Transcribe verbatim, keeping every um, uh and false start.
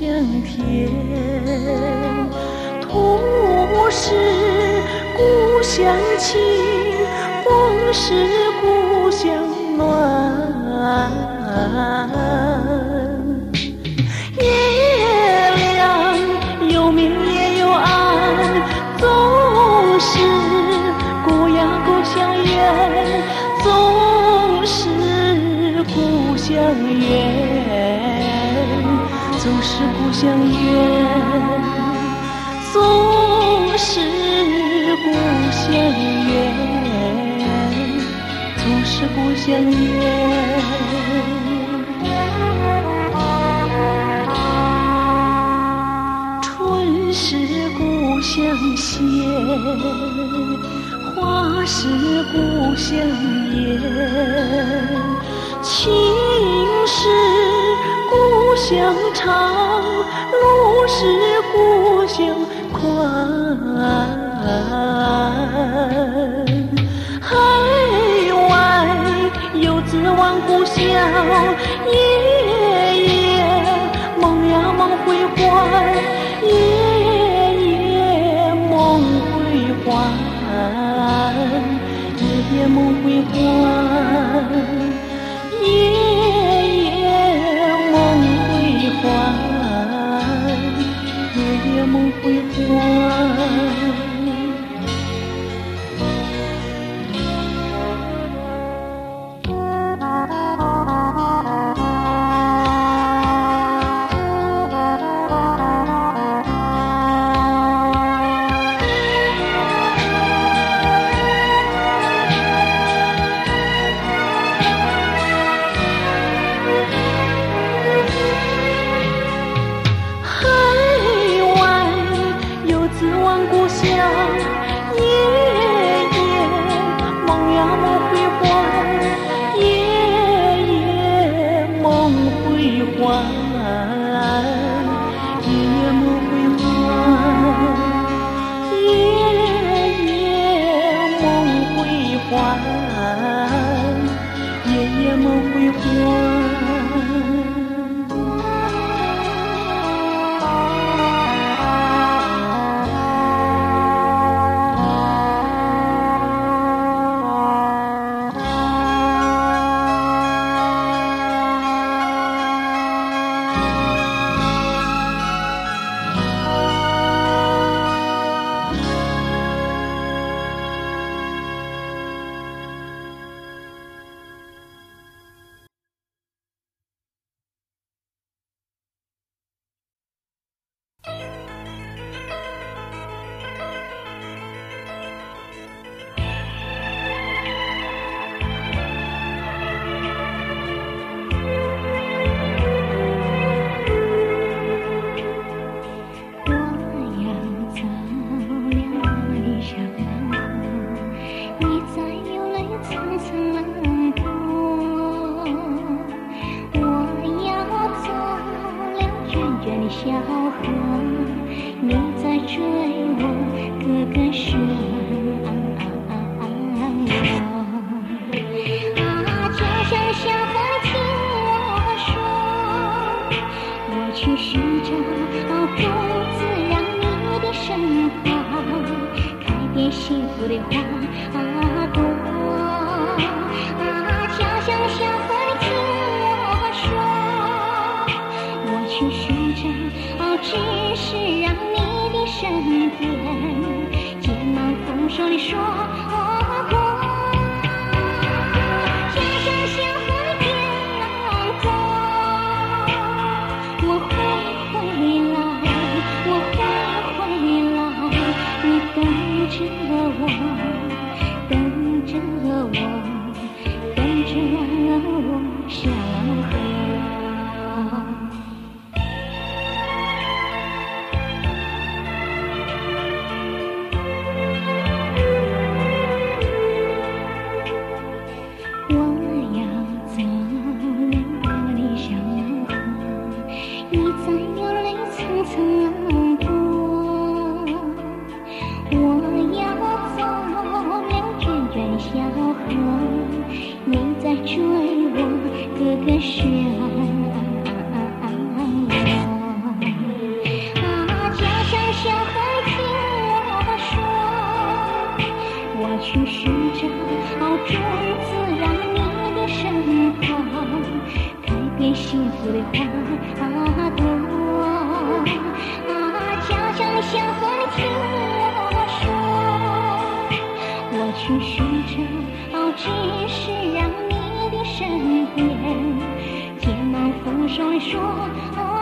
乡甜，土是故乡情，风是故乡暖。月亮有明也有暗，总是故呀故乡远，总是故乡远，总是故乡远，总是故乡远，总是故乡远。春是故乡鲜，花是故乡艳，情是故乡长，路是故乡宽。海外游子望故乡，夜夜梦呀梦回还，夜夜梦回还，夜夜梦回还，夜夜梦回还，夜夜梦回还。 我要走去寻找种子，让你的身旁开遍幸福的花朵。啊，家乡相和，你听我说，我去寻找只是让你的身边，结满风霜说。